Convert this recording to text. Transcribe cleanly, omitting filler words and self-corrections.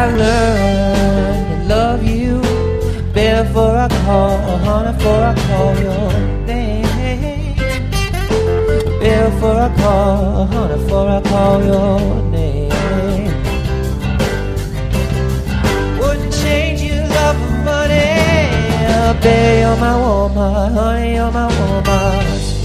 I learned to love you before I call, honey, before I call your name. Before I call, honey, before I call your name. Wouldn't change your love for money. Baby, you're my woman, honey, you're my woman.